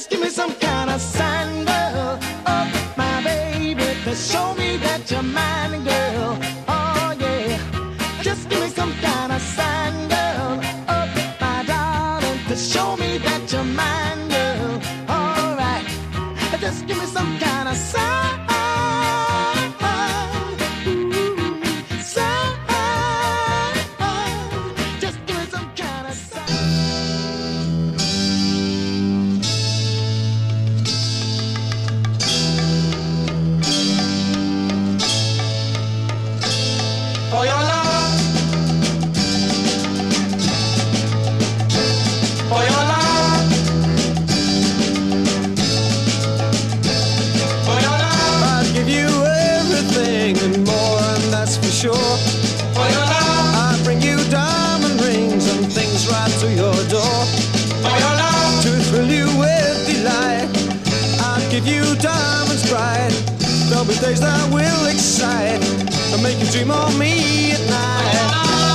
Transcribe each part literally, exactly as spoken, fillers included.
Just give me some kind of sign, girl. Oh, my baby, to show me that you're mine, girl. Oh, yeah. Just give me some kind of sign, girl. Oh, my darling, to show me that you're mine, girl. All right. Just give me some kind of sign. Sure. For your love, I bring you diamond rings and things right to your door. For your love, to thrill you with delight, I'll give you diamonds bright. There'll be days that will excite and make you dream of me at night.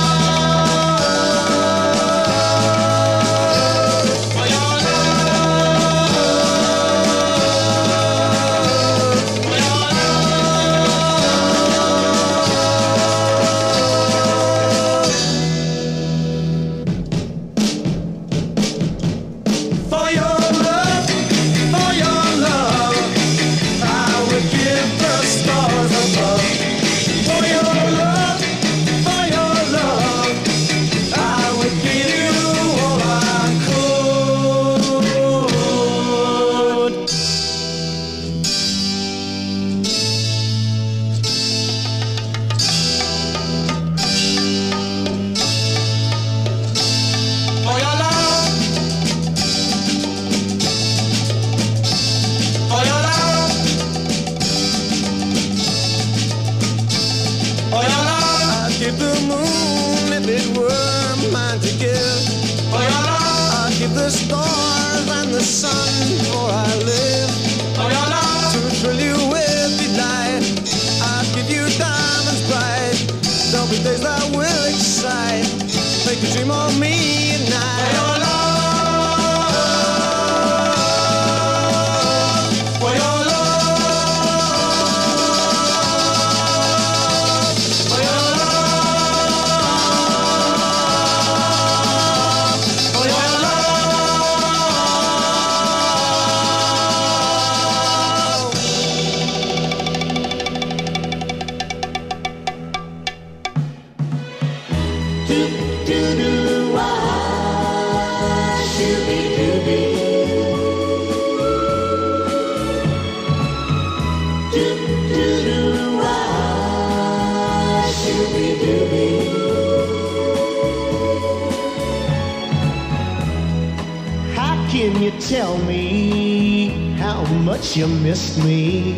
The stars and the sun for I live. For your love, to thrill you with delight, I'll give you diamonds bright. There'll be days that will excite, make you dream of me at night. For your love, for your love, for your love, for your love. Can you tell me how much you miss me?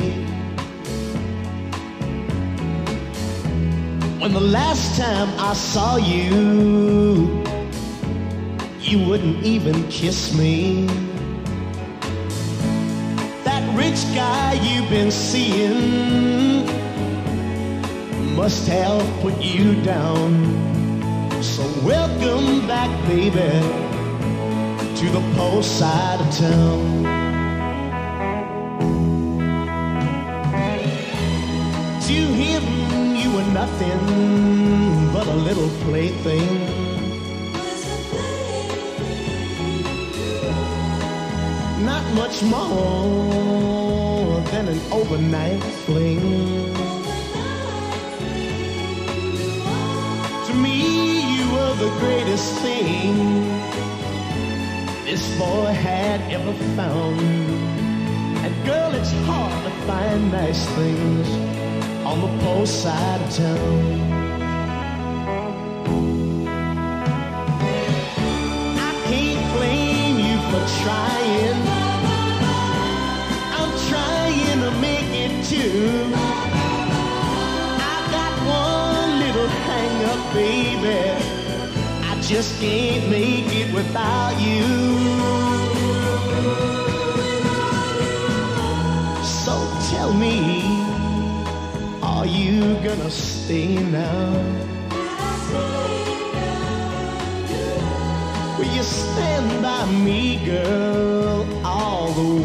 When the last time I saw you, you wouldn't even kiss me. That rich guy you've been seeing must have put you down. So welcome back, baby, to the poor side of town. To him you were nothing but a little plaything. Not much more than an overnight fling. To me you were the greatest thing this boy had ever found. And girl, it's hard to find nice things on the poor side of town. I can't blame you for trying. I'm trying to make it too. I got one little hang up, baby, just can't make it without you. So tell me, are you gonna stay now? Will you stand by me, girl, all the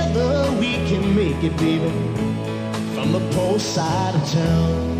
together we can make it, baby, from the post side of town.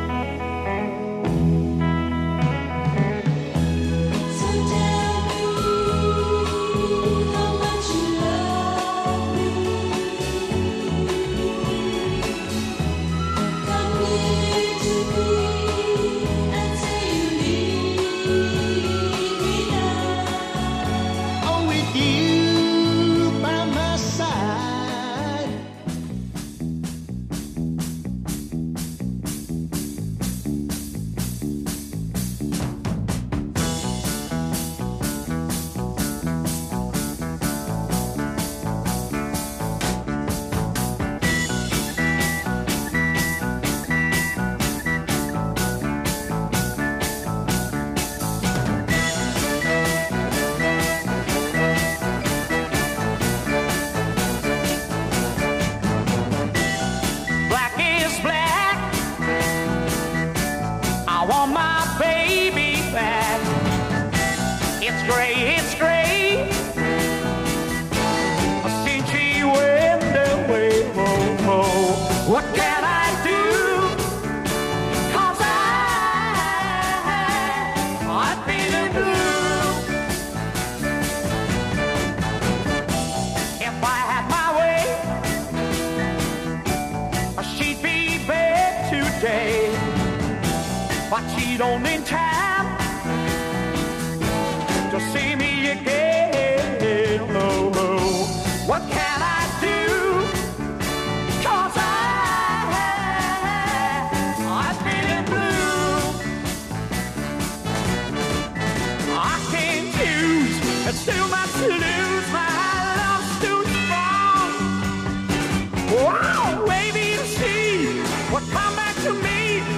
But she don't need time to see me again. Oh, oh. What can I do? 'Cause I, I'm feeling blue. I can't choose, it's too much to lose. My love's too strong. Wow, baby, to see what come back to me.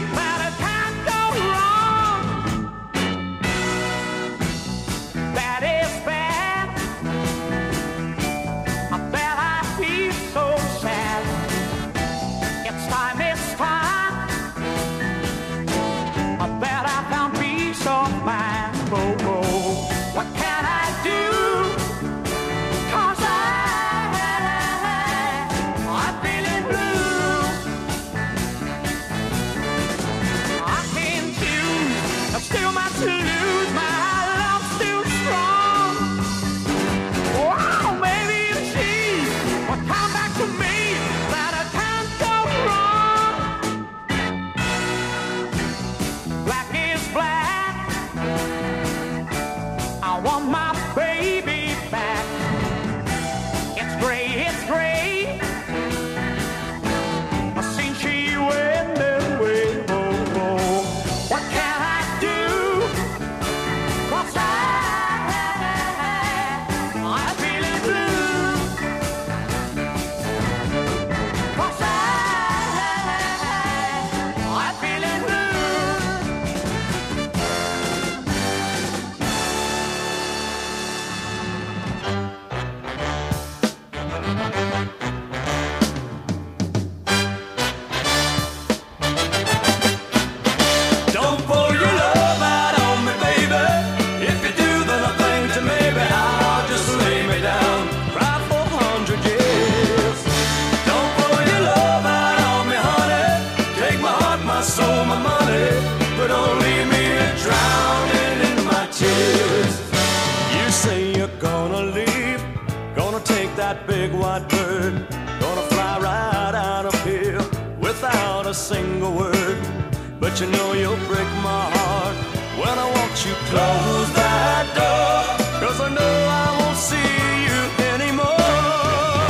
That big white bird, gonna fly right out of here without a single word. But you know you'll break my heart when I watch you close that door, 'cause I know I won't see you anymore.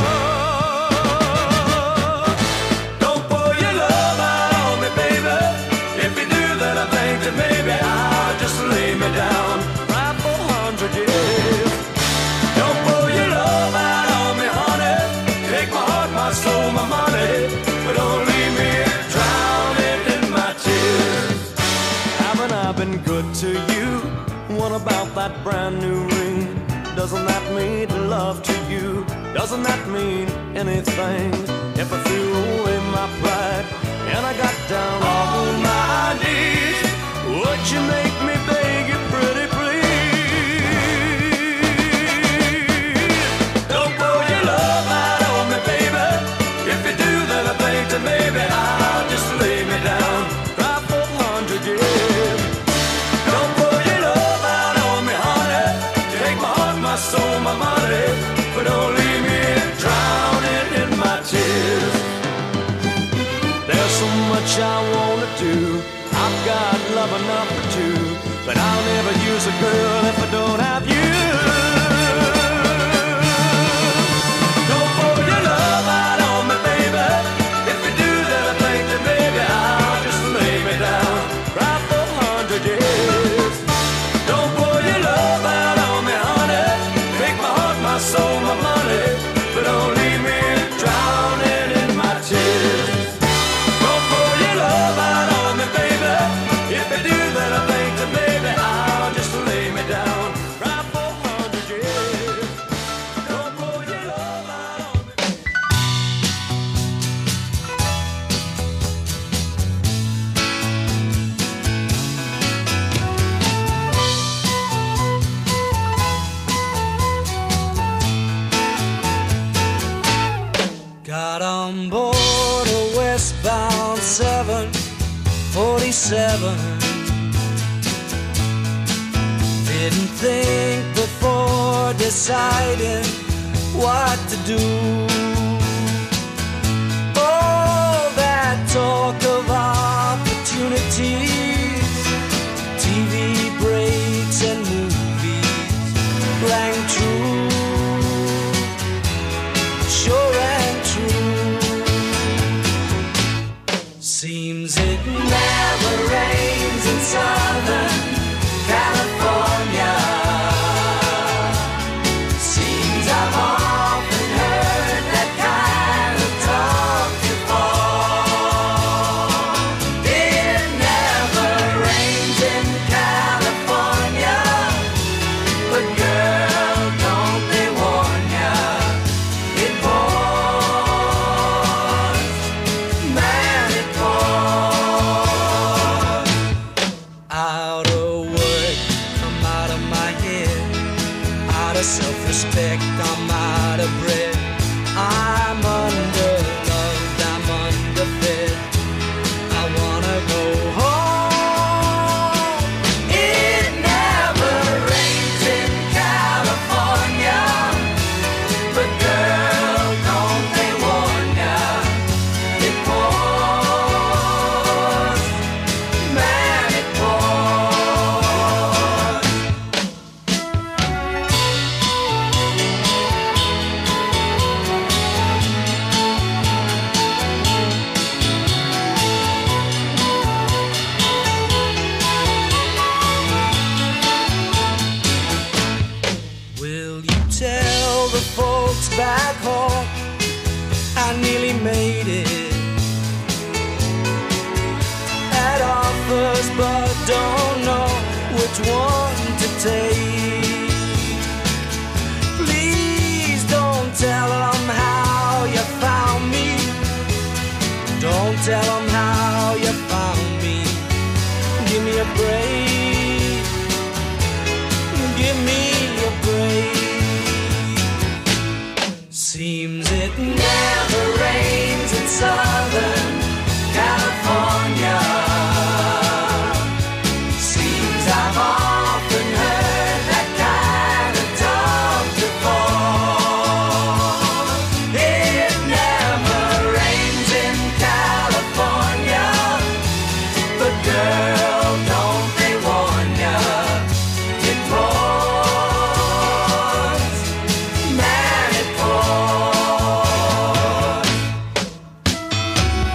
Don't pour your love out on me, baby. If you do, then I think that maybe I'll just lay me down right for a hundred years. Don't pour your love out, my soul, my money, but don't leave me drowning in my tears. Haven't I been good to you? What about that brand new ring? Doesn't that mean love to you? Doesn't that mean anything? If I threw away my pride and I got down on my knees, would you make me beg you pretty please? Don't pour your love out on much I wanna do. I've got love enough for two, but I'll never use a girl if I don't have you. Don't pour your love out on me, baby. If you do, then I think that maybe I'll just lay me down, cry for a hundred years. Don't pour your love out on me, honey. Make my heart, my soul, my money, but don't leave me drowning in my tears. Don't pour your love out on me, baby. If you do, then I think that maybe I'll just lay me down, cry for a hundred years. Don't pour your love out on me. Got on board a westbound seven forty-seven. Didn't think before deciding what to do. All that talk of opportunities, T V breaks and movies rang true. Sure and true. Seems it never rains in Southern California. Seems I've often heard that kind of talk before. It never rains in California, but girl, don't they warn ya? It pours, man, it pours. Out of work, I'm out of my head. Out of self-respect, I'm out of breath. I'm underloved, I'm underfed. I wanna go home. It never rains in California, but girl, don't they warn ya? It pours, man, it pours. Will you tell the folks back home I nearly made it? Had offers but don't know which one to take. Please don't tell them how you found me. Don't tell them how you found me. Give me a break. Give me a break. Seems it never rains in Southern California. Seems I've often heard that kind of talk before. It never rains in California, but girl, don't they warn ya? It pours, man, it pours.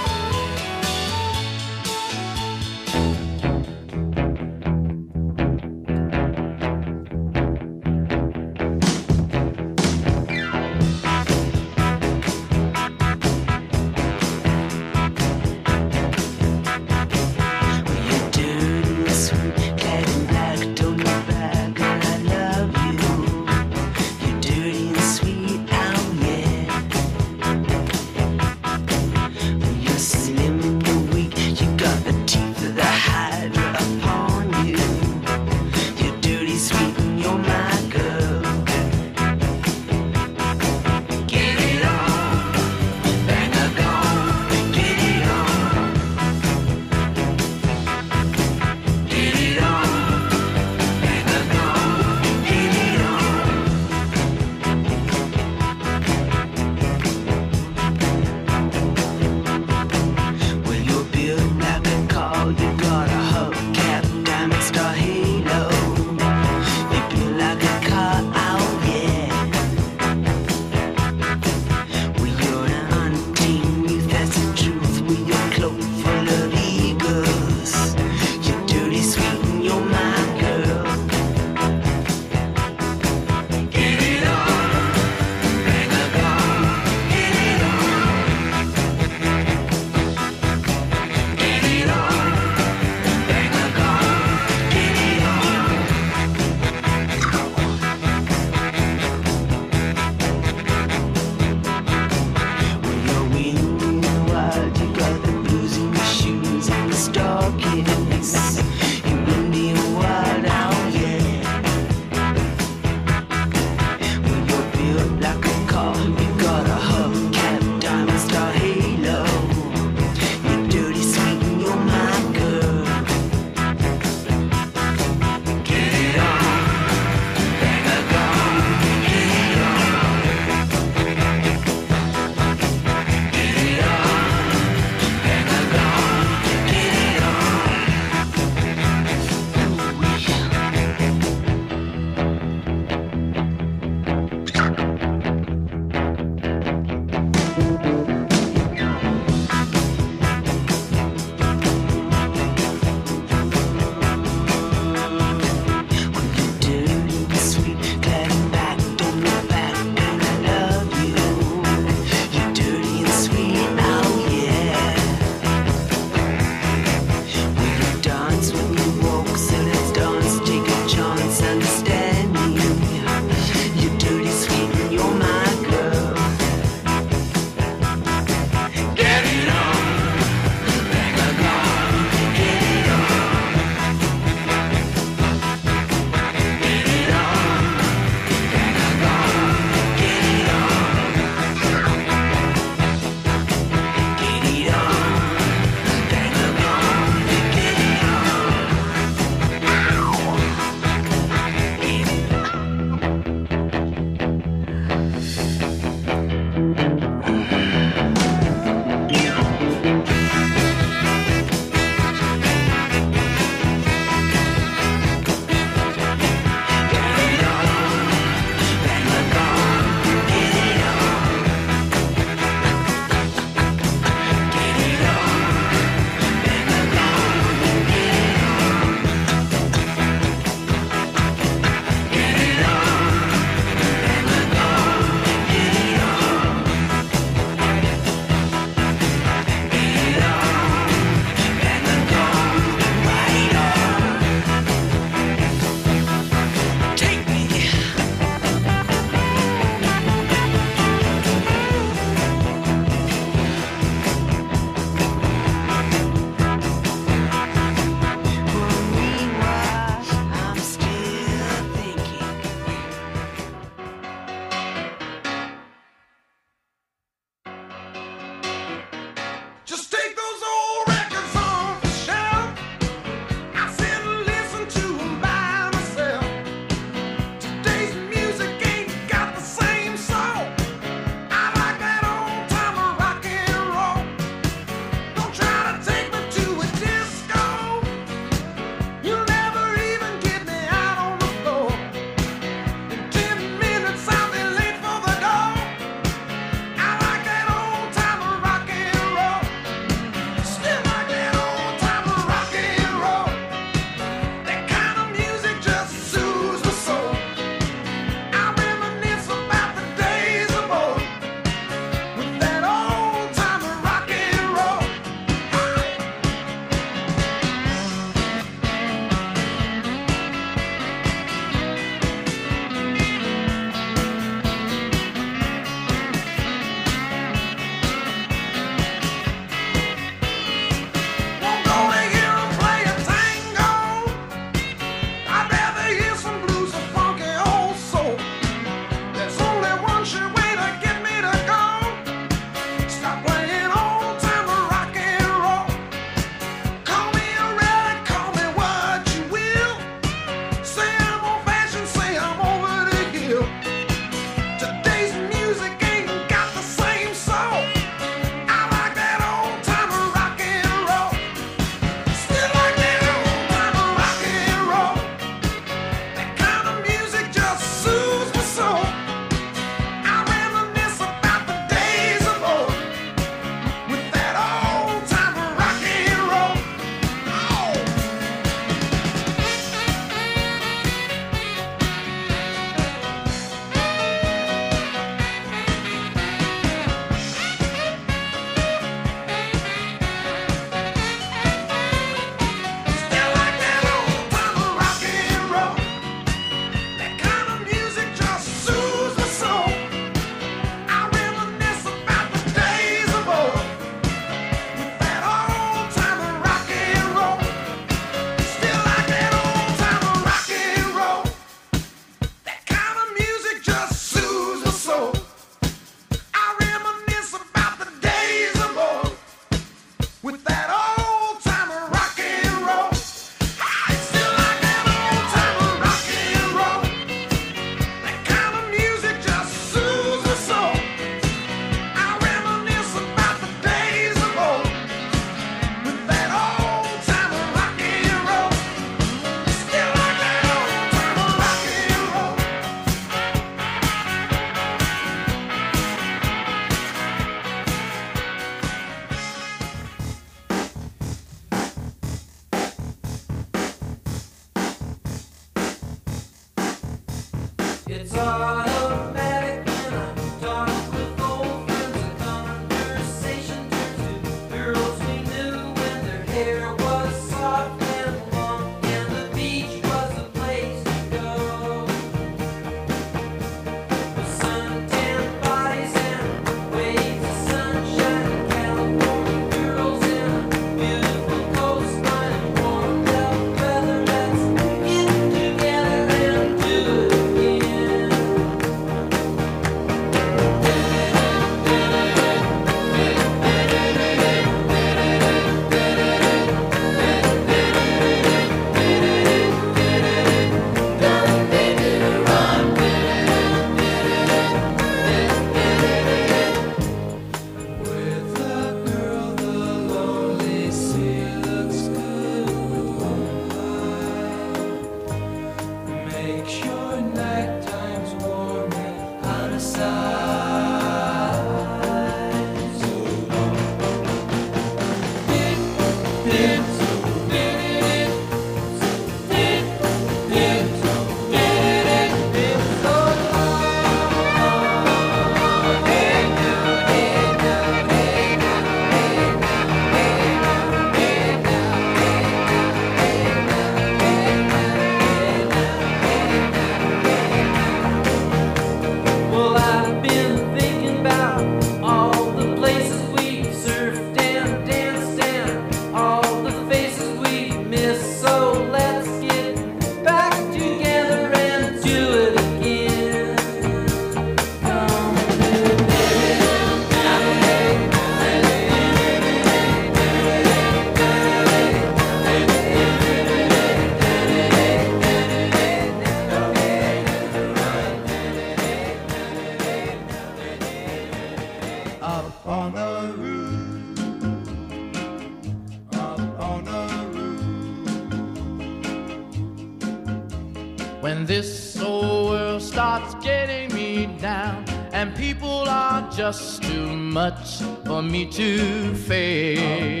When this old world starts getting me down and people are just too much for me to face,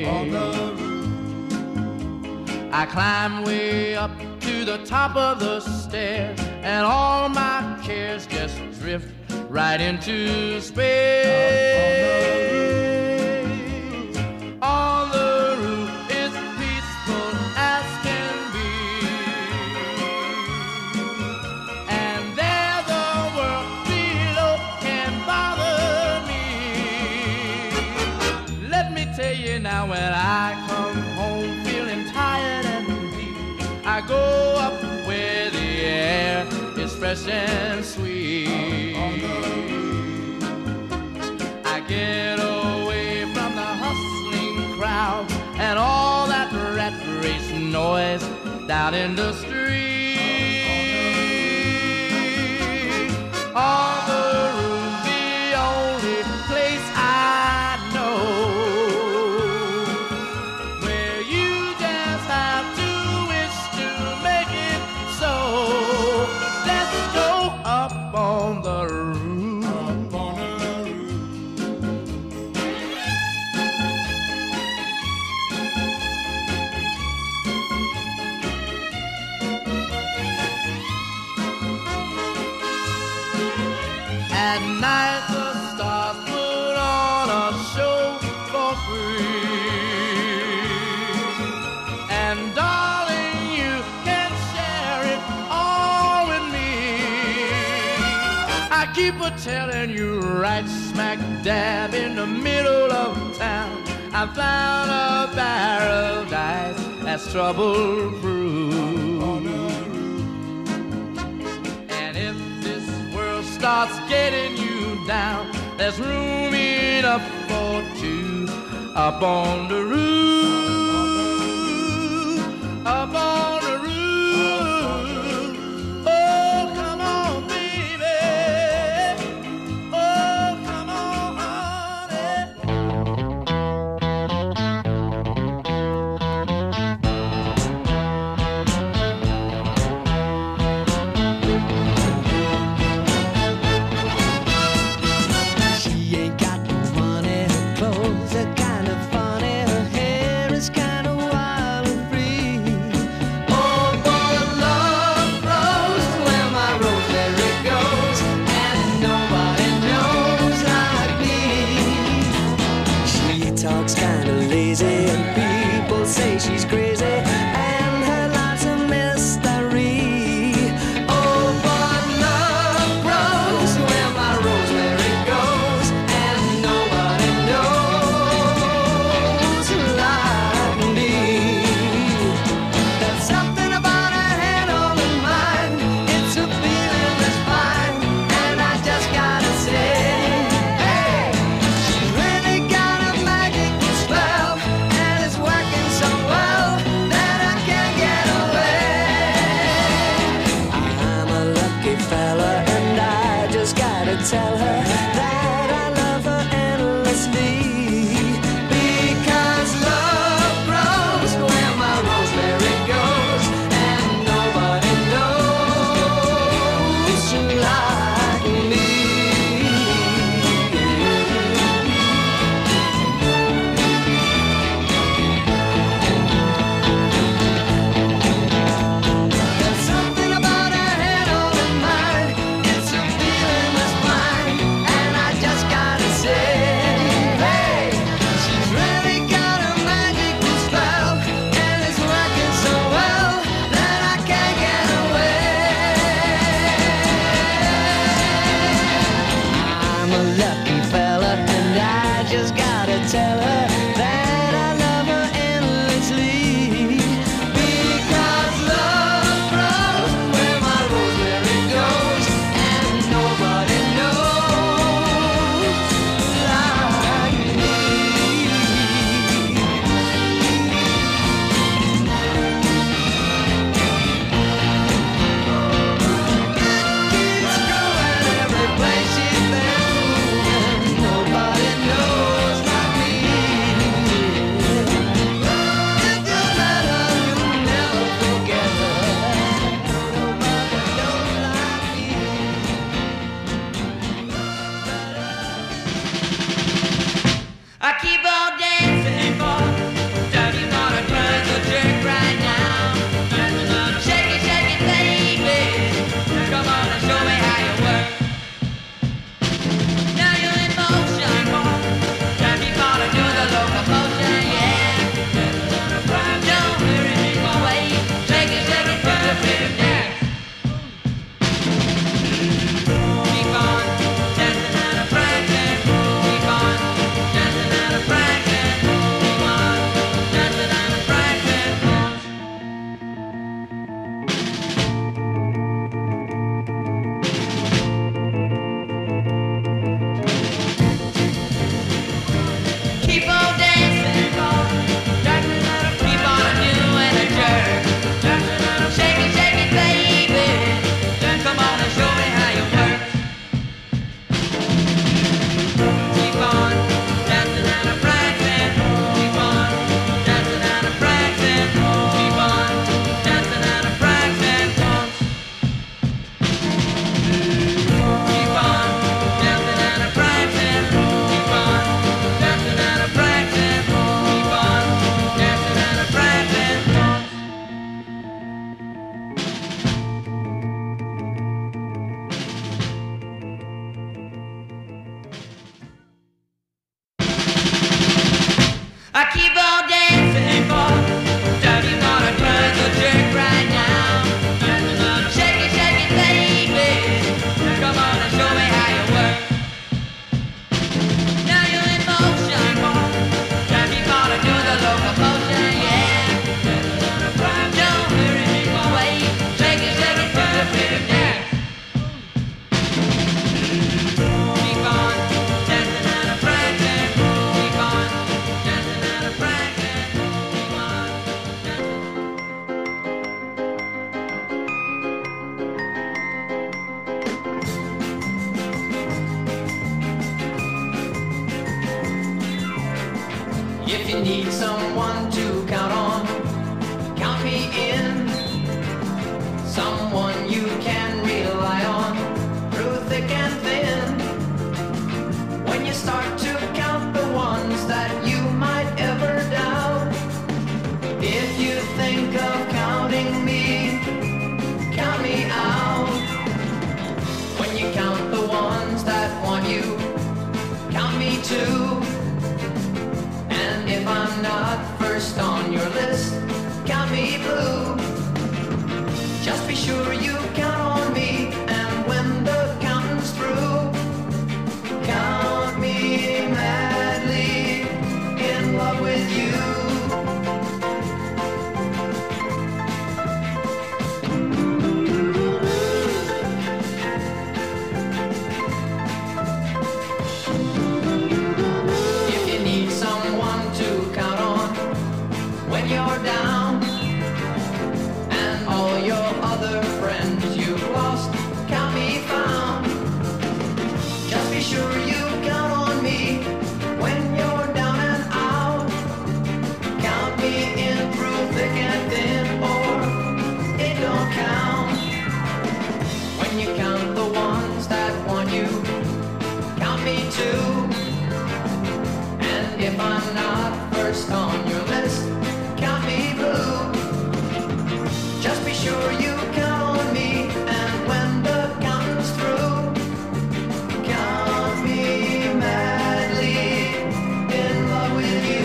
I climb way up to the top of the stairs and all my cares just drift right into space. On the roof is peaceful as can be, and there the world below can bother me. Let me tell you now, when I come home feeling tired and weak, I go up where the air is fresh and sweet. I get away from the hustling crowd and all that rat race noise down in the street. On the roof, the only place I know where you just have to wish to make it so. Let's go up on the roof. At night the stars put on a show for free, and darling, you can share it all with me. I keep a telling you, right smack dab in the middle of town, I found a paradise that's trouble-proof. And if this world starts getting you down, there's room enough for two up on the roof, up on the roof. Oh, come on, baby. Oh, come on, honey. She ain't got no money, her clothes are kind of funny, her hair is kind of wild and free. Oh, boy, love grows where my rosemary goes, and nobody knows like me. She talks kind of lazy, and people say she's crazy, and her life's a mystery. Oh, but love grows where my rosemary goes, and nobody knows like me. There's something about her head on her mind, it's a feeling that's fine, and I just gotta say, hey, she's really got a magical spell, and it's working so well that I can't get away. I'm a lucky fella, and I just gotta tell her that I love her endlessly, because love grows where my rosemary goes, and nobody knows like me. I'm a lucky fella, and I just gotta tell her that I love her endlessly. Because love grows where my rosemary goes, and nobody knows like me. Keeps growing every place she's been moving. Nobody knows like me. It don't matter, you'll never forget her. Nobody knows like me. I keep on dancing for Doug, you gonna turn the trick right now. Shake it, shake it, baby. Come on and show me how you work. Now you're in motion, Doug, you gonna do the locomotion, yeah. Don't hurry me away. Shake it, shake it, put the rhythm down. Keep on dancing and a practicing. Keep on dancing and a practicing. Keep on dancing and a practicing. Keep on dancing, keep on doing a jerk. Shake it, shake it, baby. Come on and show me how you work. Keep on dancing and a practicing. Keep on dancing and a practicing. Keep on dancing and a practicing. Keep on dancing and a practicing. Keep on dancing and a practicing. Keep on dancing and a practicing. I keep on dancing for Doug, you gonna turn the trick right now. Shake it, shake it, baby. Come on and show me how you work. Now you're in motion, Doug, you gonna do the locomotion, yeah. Don't hurry me away. Shake it, shake it, put the rhythm down. Keep on dancing and a practicing. Keep on dancing and a practicing. Keep on dancing. If you need someone to count on, count me in. Someone you can rely on through thick and thin. When you start to count the ones that you might ever doubt, if you think of counting me, count me out. When you count the ones that want you, count me too. And if I'm not first on your list, count me blue. Just be sure you count on me, and when the counting's through, count me madly in love with you. If you need someone to count on when you're down, and all your other friends you've lost can't be found, just be sure you count on me when you're down and out. Count me in through thick and thin, or it don't count. When you count the ones that want you, count me too. And if I'm not first on your list, count me blue. Just be sure you count on me, and when the counting's through, count me madly in love with you.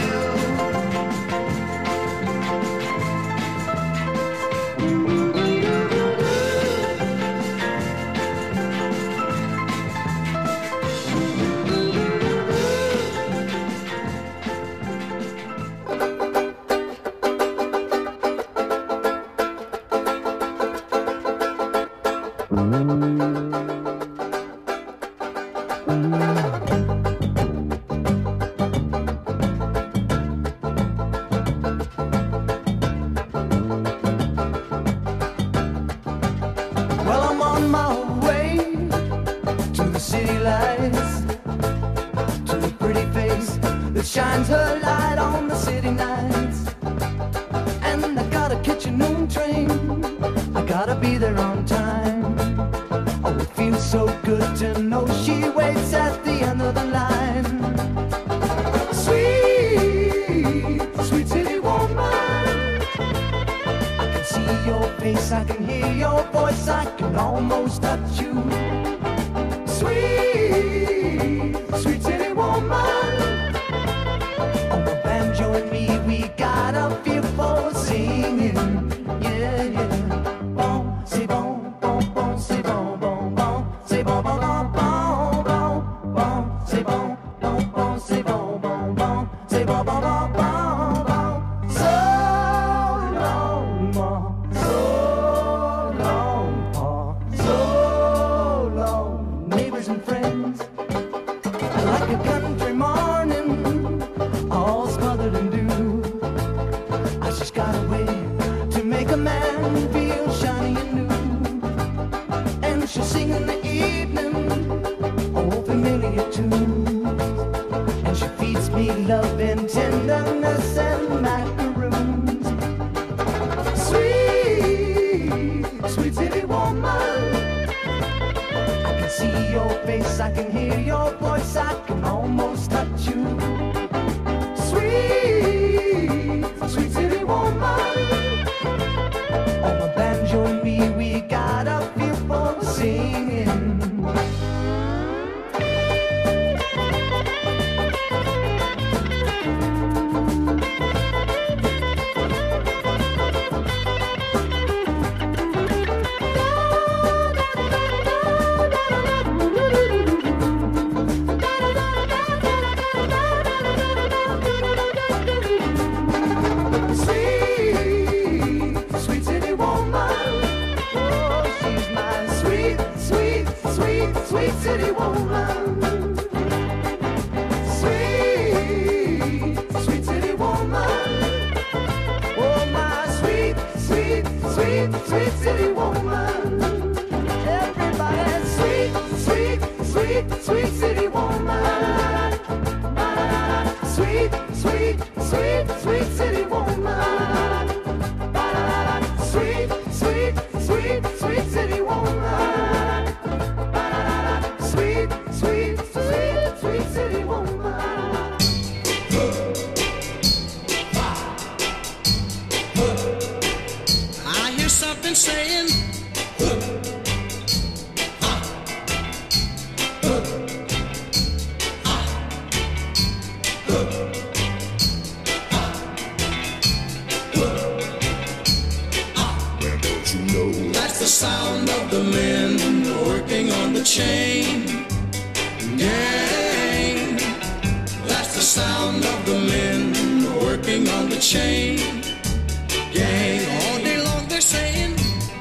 Well, I'm on my way to the city lights, to a pretty face that shines her light on the city nights. And I gotta catch a noon train, I gotta be there on time. Oh, it feels so good to know she waits at the end of the line. Sweet, sweet city woman, I can see your face, I can hear your voice, I can almost touch you. Sweet, sweet city woman, on the banjo and me, we got a feel for singing. Yeah, yeah. Bon, c'est bon, bon, bon, c'est bon, bon, bon, c'est bon, bon, bon, bon, bon, bon, c'est bon, bon, bon, c'est bon, bon, bon, c'est bon, bon, bon, bon, bon. So long, ma, so long, pa, so long, neighbors and friends, like a country morning, all smothered in dew. I just got a way to make a man feel shiny and new. And she'll sing in the evening, old familiar tunes. And she feeds me love and tenderness and macaroons. Sweet, sweet city woman, I can see your face, I can hear your voice, I can almost touch you. Sweet, sweet city woman, on the banjo and me, we got a feel for singing. Sweet, sweet city woman, oh, she's my sweet, sweet, sweet, sweet city woman. Sweet, sweet city woman, oh, my sweet, sweet, sweet, sweet city woman. Everybody, sweet, sweet, sweet, sweet city woman. Sweet, sweet, sweet, sweet city woman. Sweet, sweet, sweet, sweet city woman. Sweet, sweet, sweet, sweet city woman. I hear something saying, that's the sound of the men working on the chain gang. That's the sound of the men working on the chain gang. All day long they're saying,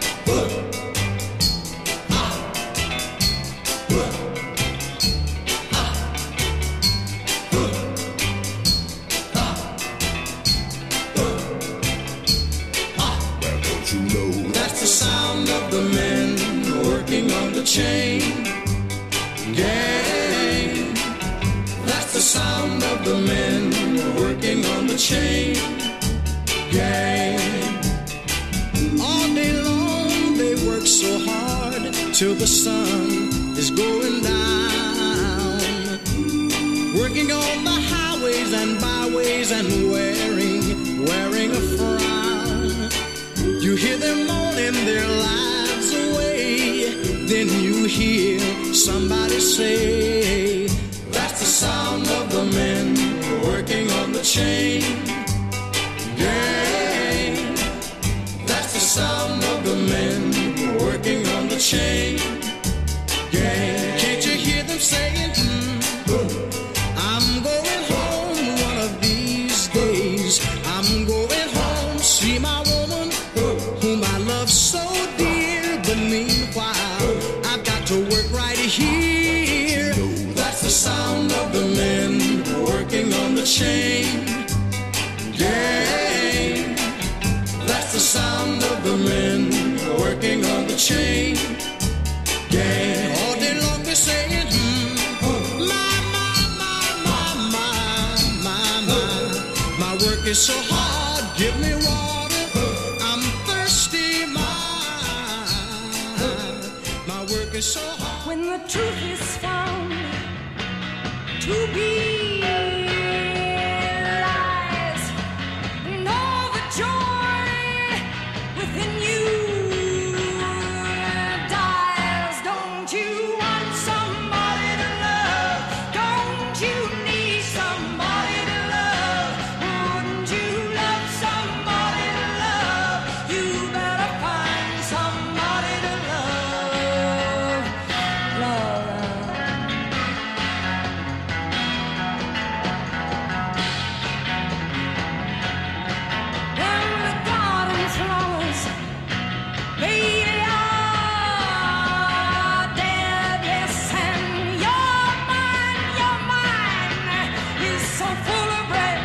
that's the sound of the men working on the chain gang. That's the sound of the men working on the chain gang. All day long they work so hard till the sun is going down, working on the highways and byways and wearing, wearing a frown. You hear them moaning their lives away, then you hear somebody say, that's the sound of the men working on the chain gang. That's the sound of the men working on the chain gang. Can't you hear them saying, mm, I'm going home one of these days. I'm going home, see my woman whom I love so dear. But meanwhile, I've got to work right here. is so hard, give me water, I'm thirsty, my, my work is so hard. When the truth is found to be lies, and all the joy within you dies. Don't you want somebody to love? Don't you need somebody to love? Wouldn't you love somebody to love? You better find somebody to love. Love, love. When the garden flowers, baby, are dead, yes, and your mind, your mind is so full of bread.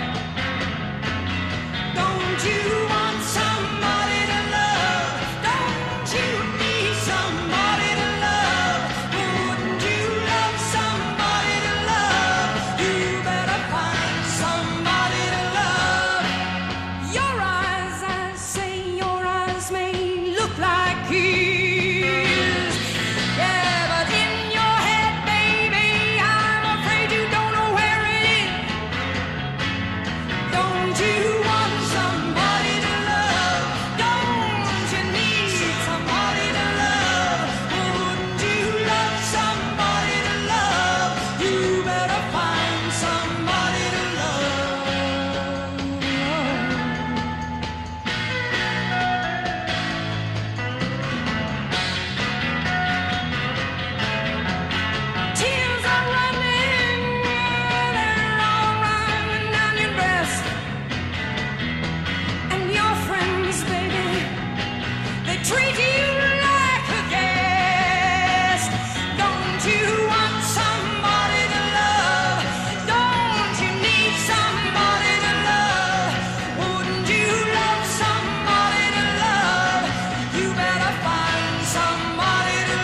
Don't you want somebody to love? Don't you need somebody to love? Wouldn't you love somebody to love? You better find somebody to love. Your eyes, I say, your eyes may look like his. Yeah, but in your head, baby, I'm afraid you don't know where it is. Don't you want somebody to love? Don't you need somebody to love? Wouldn't you love somebody to love? You better find somebody to love. Tears are running, they're all running down your breast. And your friends, baby, they treat you like a guest. Don't you want somebody to love? Don't you need somebody to love? Wouldn't you love somebody to love? You better find somebody to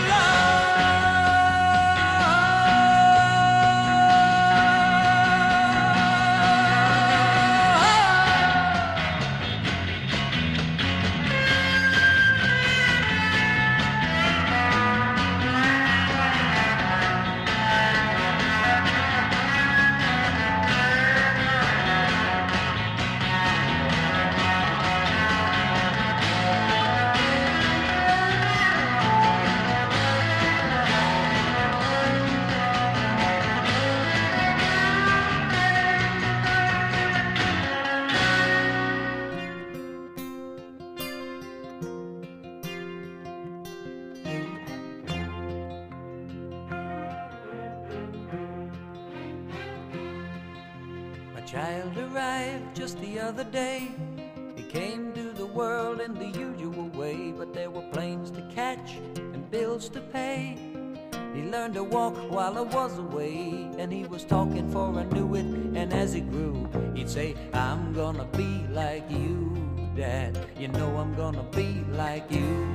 A child arrived just the other day. He came to the world in the usual way, but there were planes to catch and bills to pay. He learned to walk while I was away, and he was talking for I knew it. And as he grew, he'd say, I'm gonna be like you, Dad. You know I'm gonna be like you.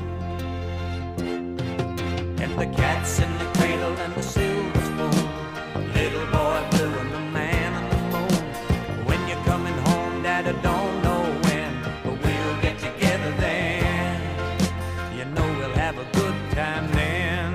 And the cat's in the cradle and the silver spoon, little boy blue and the man on the moon. When you're coming home, Dad, I don't know when, but we'll get together then. You know we'll have a good time then.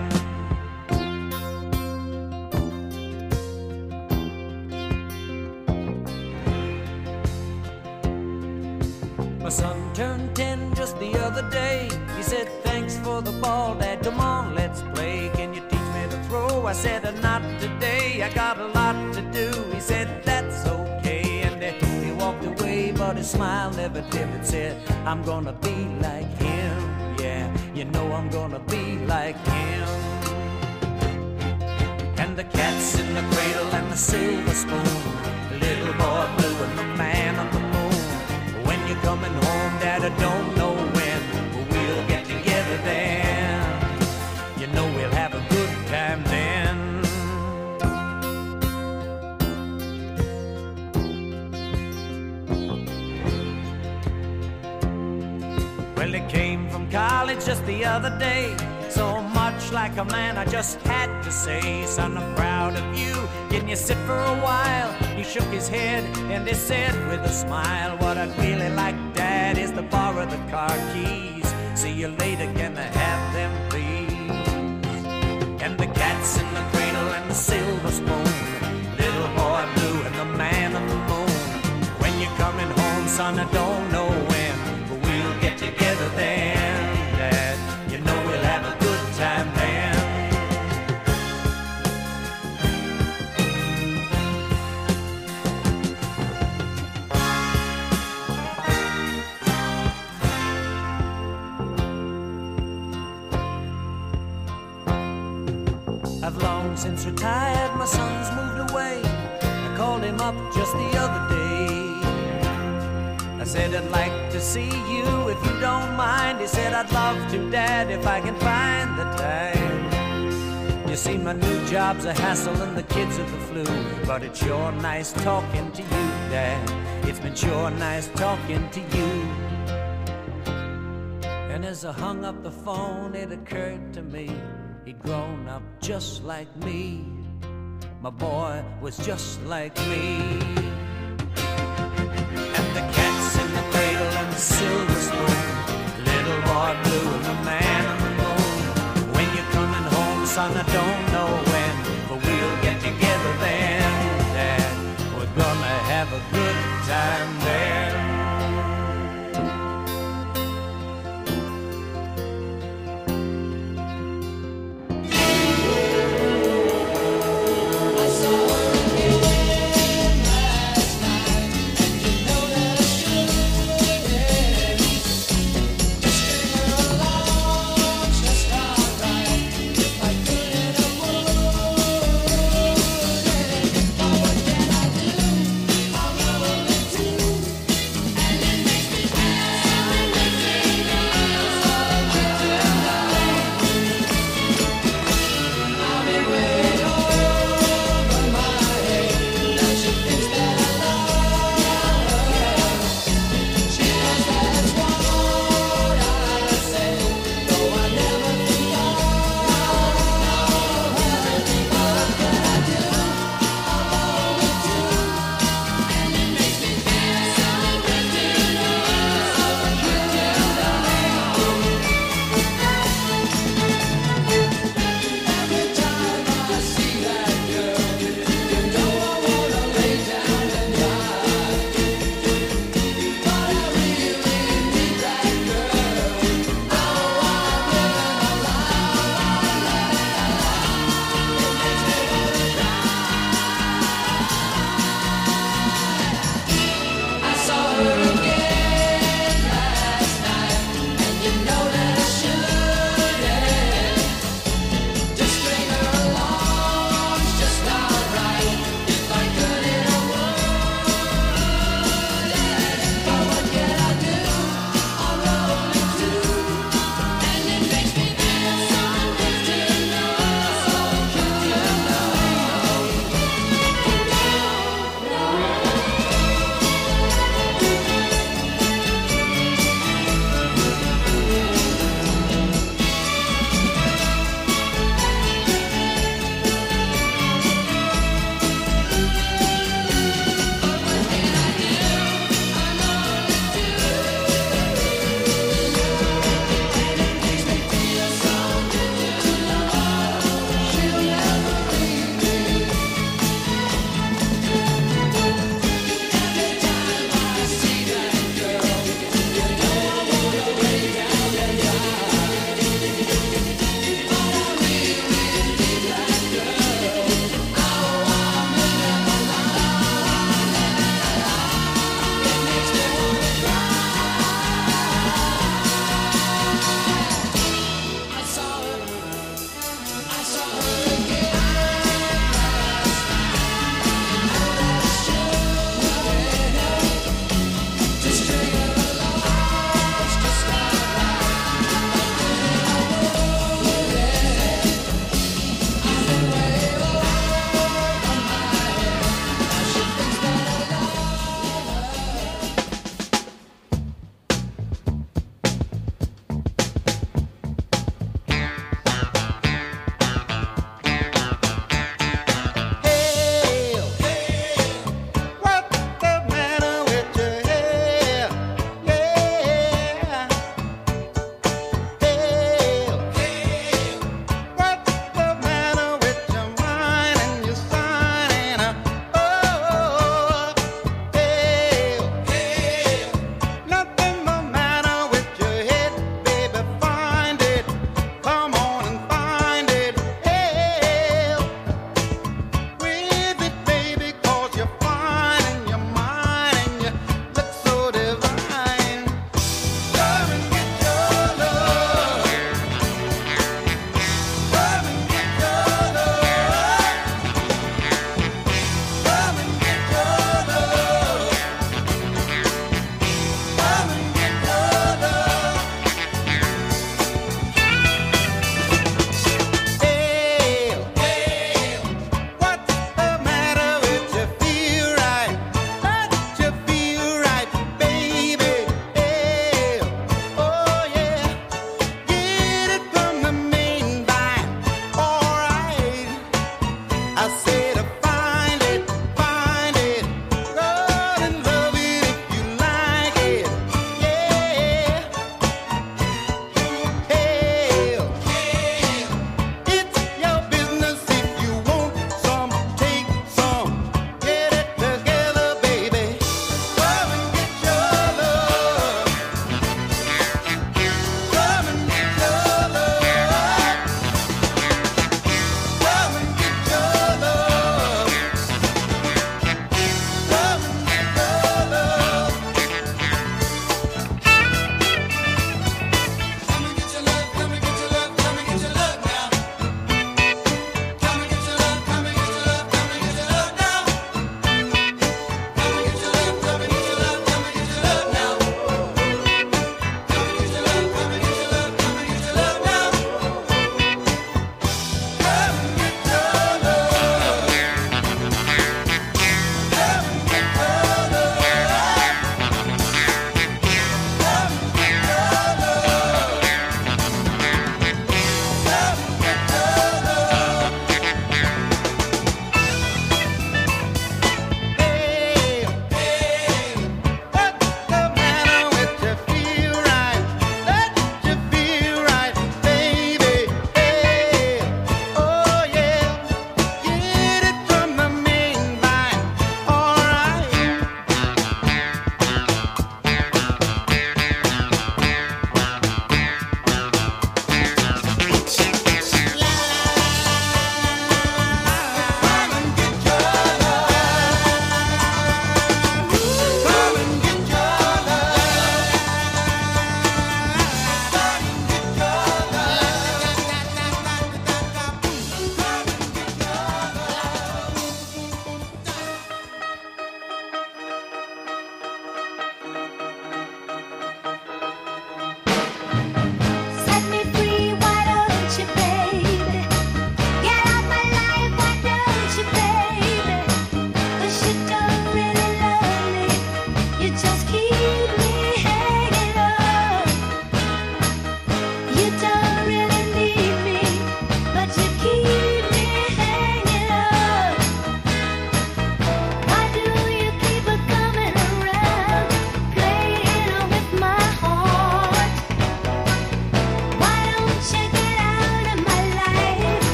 My son turned ten just the other day. He said, thanks for the ball, Dad, come on, let's play. Can you teach me to throw? I said, uh, not today, I got a lot to do. He said, that's okay, and uh, he walked away, but his smile never dimmed. Said, I'm gonna be like him, yeah, you know I'm gonna be like him. And the cat's in the cradle and the silver spoon, little boy blue and the man on the moon. When you're coming home, Dad, I don't know when, but we'll get together then. You know we'll have a good time then. Well, he came from college just the other day, so much like a man I just had to say, son, I'm proud of you. Can you sit for a while? He shook his head and he said with a smile, what I'd really like, Dad, is to borrow the car keys. See you later, can I have them, please? And the cat's in the cradle and the silver spoon, little boy blue and the man on the moon. When you're coming home, son, I don't know when, but we'll get together then, Dad. You know we'll have a good time then. I've long since retired, my son's moved away. I called him up just the other day. I said I'd like to see you if you don't mind. He said I'd love to, Dad, if I can find the time. You see, my new job's a hassle and the kids are the flu, but it's sure nice talking to you, Dad. It's been sure nice talking to you. And as I hung up the phone, it occurred to me he'd grown up just like me. My boy was just like me. And the cat's in the cradle and the silver spoon, little boy blue and the man on the moon. When you're coming home, son, I don't know when, but we'll get together then, Dad. We're gonna have a good time there. Just alright if I could in a wood.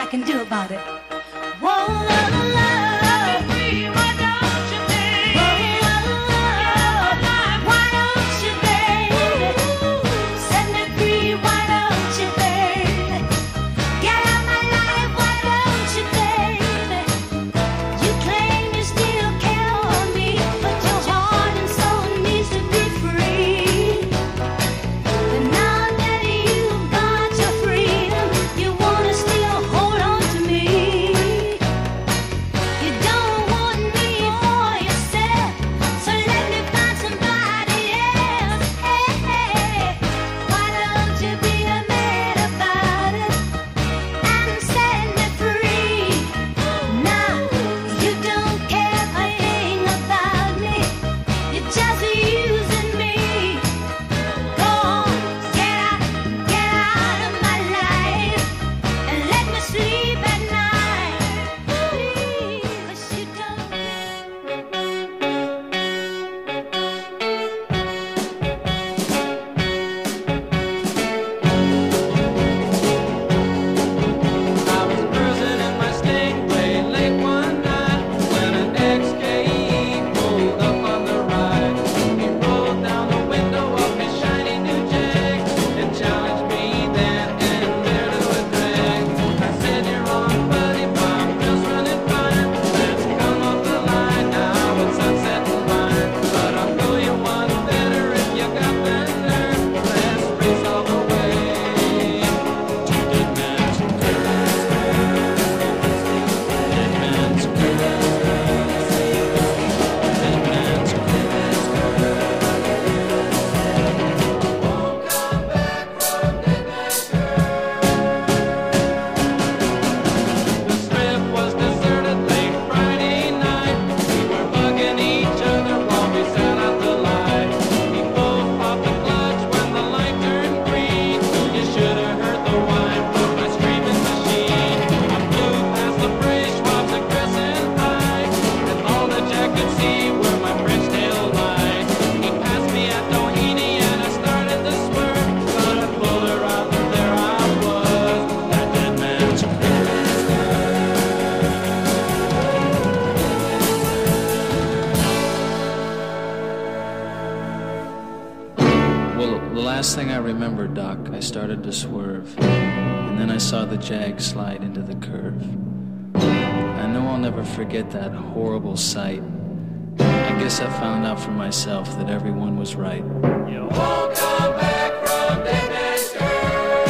can do about it. Whoa, love, love, free, why don't you, baby? Whoa, love, love, why don't you, baby? Set me free, why don't you, baby? Get out my life, why don't you, baby? You claim you still care for me, but your heart and soul needs to be free. But now that you've got your freedom, you wanna still hold on to me. You don't want me for yourself, so let me find somebody else. Hey, hey, why don't you be a man about it and set me free? Now you don't care a thing about me, you're just using me. Go on, get out, get out of my life and let me sleep at night. Please, but you don't. I was cruising in my Stingray late one night when an X K E pulled up on the right. He rolled down the window of his shiny new Jag and challenged me then and there to a drag. I said, "You're on, buddy, my wheels running fine. Let's come off the line now at Sunset and Vine. But I'll know you one better if you got the nerve. Let's race all the way to Dead Man's The strip was deserted late Friday night. We were bugging each other while we sat out the light. We both popped the clutch when the light turned green. You should have heard the whine from my screaming machine. I flew past the bridge, swapped the crescent high, and all the Jack could see were my French tail lights. He passed me at Doheny and I started to swerve, but I pulled her out and there I was, that dead man's Well, the last thing I remember, Doc, I started to swerve, and then I saw the Jag slide into the curve. I know I'll never forget that horrible sight. I guess I found out for myself that everyone was right. You won't come back from Dead Man's Curve.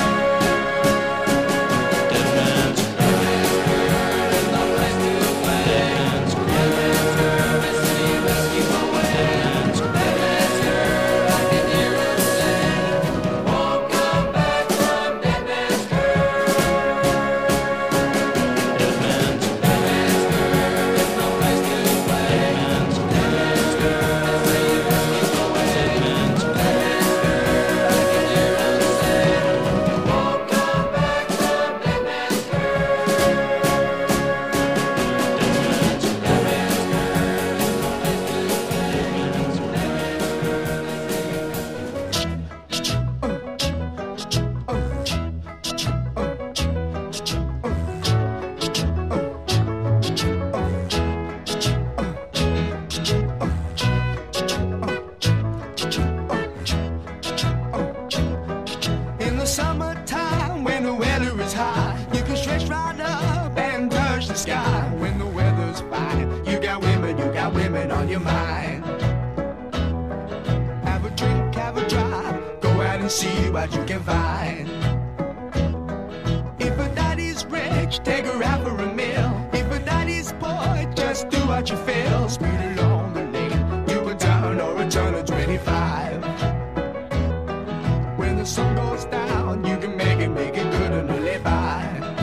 Dead Man's Curve. There's no place to play. Dead Man's Curve. It's city whiskey away. Dead Man's Curve. Dead Man's Curve. I can hear him say, won't come back from Dead Man's Curve. Dead Man's Curve. There's no place to play. Dead Man's Curve. It's city whiskey away. Dead Man's Curve. In the summertime, when the weather is high, you can stretch right up and touch the sky. When the weather's fine, you got women, you got women on your mind. Have a drink, have a drive, go out and see what you can find. If a daddy's rich, take her out for a meal. If a daddy's poor, just do what you feel. Speed along the lane, you a turn or a turn of twenty-five. When the sun goes down, you can make it, make it good and live by.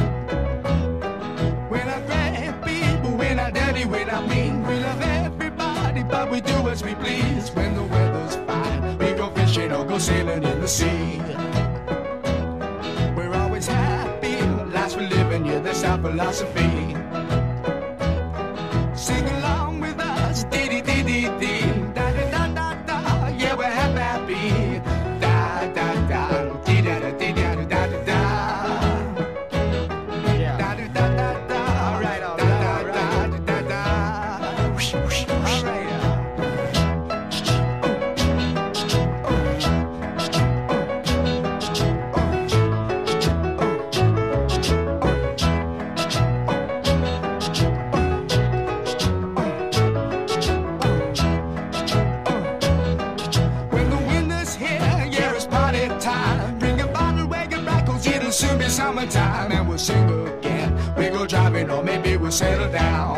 When I grab people, when I dirty, when I mean, we love everybody, but we do as we please. When the weather's fine, we go fishing or go sailing in the sea. We're always happy, lives we're living, yeah, that's our philosophy. Sing along with us, dee dee dee dee dee, da da da da da, yeah, we're happy. Da da da, dee da da dee da da da da da. Da da time and we'll sing again. We go driving or maybe we'll settle down.